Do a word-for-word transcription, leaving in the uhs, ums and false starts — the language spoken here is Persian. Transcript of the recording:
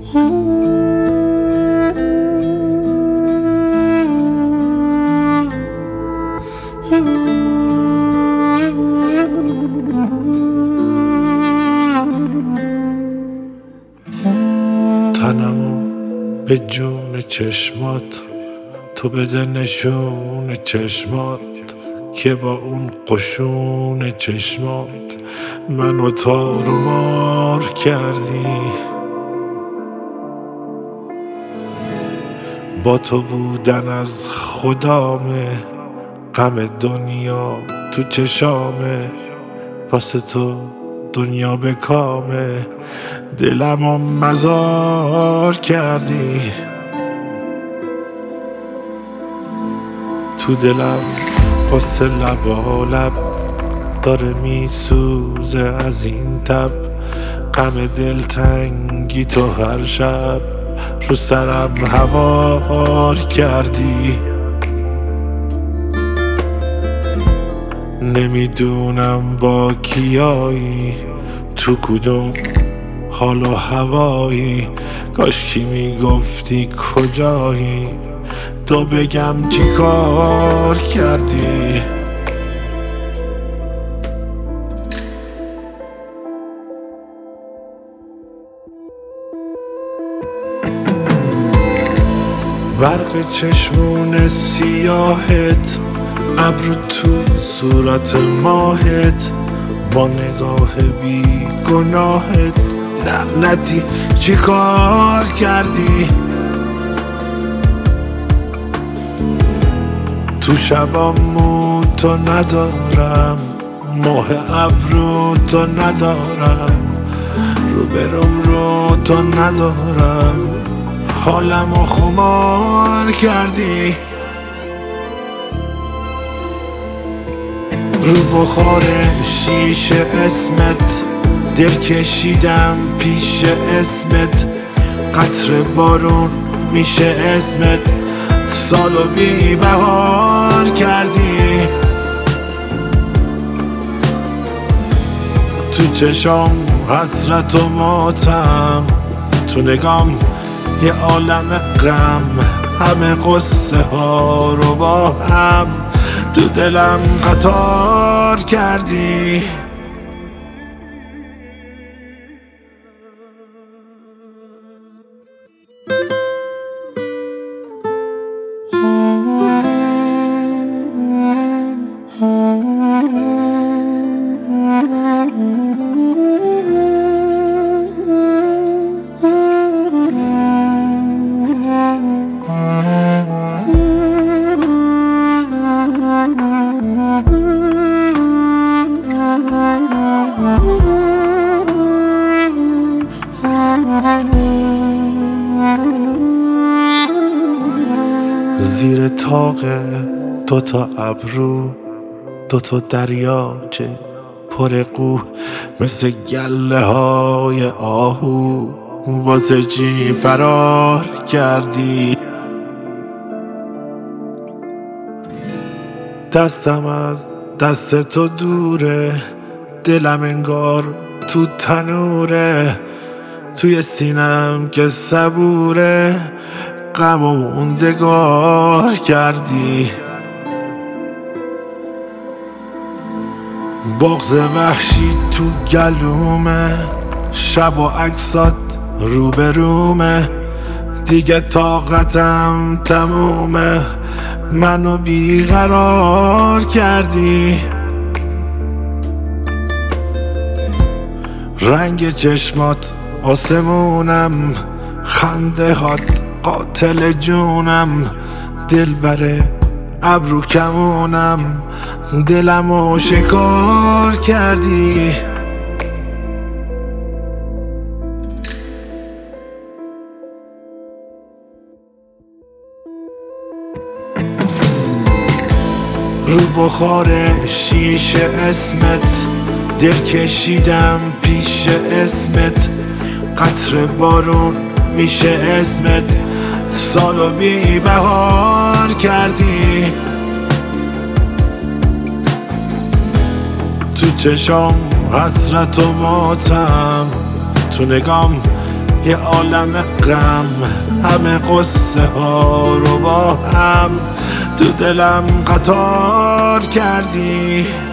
تنمو به جون چشمات، تو بده نشون چشمات که با اون قشون چشمات منو تار و مار کردی. با تو بودن از خدامه، غم دنیا تو چشامه، واسه تو دنیا به کامه، دلمو مزار کردی. تو دلم قصه لبالب داره میسوزه از این تب، غم دلتنگی تو هر شب رو سرم هوار کردی. نمیدونم با کیایی، تو کدوم حال و هوایی، کاشکی میگفتی کجایی تو بگم چی کار کردی. برق چشمون سیاهت، ابرو تو صورت ماهت، با نگاه بی گناهت لعنتی چی کار کردی. تو شبامو تو ندارم، ماه ابرو تو ندارم، رو برم رو تو ندارم، حالمو خمار کردی. رو بخار شیشه اسمت دل کشیدم پیش اسمت، قطر بارون میشه اسمت، سالو بی بهار کردی. تو چشام حسرت و ماتم، تو نگام یه عالم غم، همه قصه ها رو با هم تو دلم قطار کردی. زیر طاق دوتا ابرو دوتا دریاچه پر قو، مثل گله های آهو واسه چی فرار کردی. دستم از دست تو دوره، دلم انگار تو تنوره، توی سینم که صبوره، غم و موندگار کردی. بغض وحشی تو گلومه، شب و عکسات روبرومه، دیگه طاقتم تمومه، منو بیقرار کردی. رنگ چشمات آسمونم، خنده هات قاتل جونم، دل بره ابرو کمونم، دلمو شکار کردی. رو بخار شیشه اسمت دل کشیدم پیش اسمت، قطر بارون میشه اسمت، سالو بی بهار کردی. تو چشام حسرت و ماتم، تو نگام یه عالم غم همه قصه ها رو با هم تو دلم قطار کردی.